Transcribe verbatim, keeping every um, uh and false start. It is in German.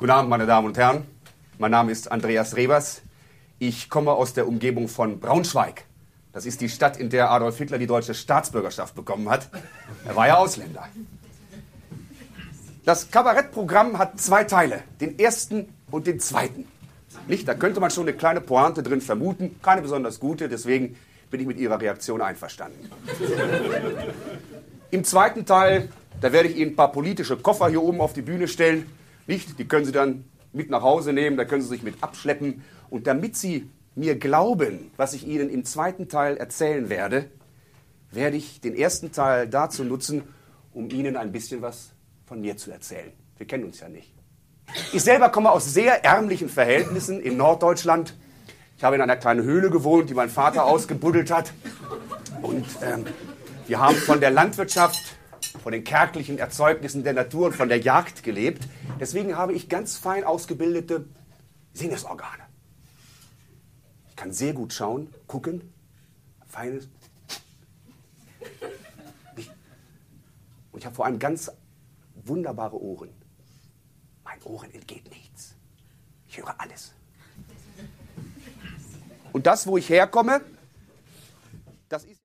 Guten Abend, meine Damen und Herren. Mein Name ist Andreas Rebers. Ich komme aus der Umgebung von Braunschweig. Das ist die Stadt, in der Adolf Hitler die deutsche Staatsbürgerschaft bekommen hat. Er war ja Ausländer. Das Kabarettprogramm hat zwei Teile, den ersten und den zweiten. Nicht? Da könnte man schon eine kleine Pointe drin vermuten, keine besonders gute, deswegen bin ich mit Ihrer Reaktion einverstanden. Im zweiten Teil, da werde ich Ihnen ein paar politische Koffer hier oben auf die Bühne stellen. Nicht? Die können Sie dann mit nach Hause nehmen, da können Sie sich mit abschleppen. Und damit Sie mir glauben, was ich Ihnen im zweiten Teil erzählen werde, werde ich den ersten Teil dazu nutzen, um Ihnen ein bisschen was von mir zu erzählen. Wir kennen uns ja nicht. Ich selber komme aus sehr ärmlichen Verhältnissen in Norddeutschland. Ich habe in einer kleinen Höhle gewohnt, die mein Vater ausgebuddelt hat. Und ähm, wir haben von der Landwirtschaft, von den kärglichen Erzeugnissen der Natur und von der Jagd gelebt. Deswegen habe ich ganz fein ausgebildete Sinnesorgane. Ich kann sehr gut schauen, gucken, feines. Und ich habe vor allem ganz wunderbare Ohren. Meinen Ohren entgeht nichts. Ich höre alles. Und das, wo ich herkomme, das ist...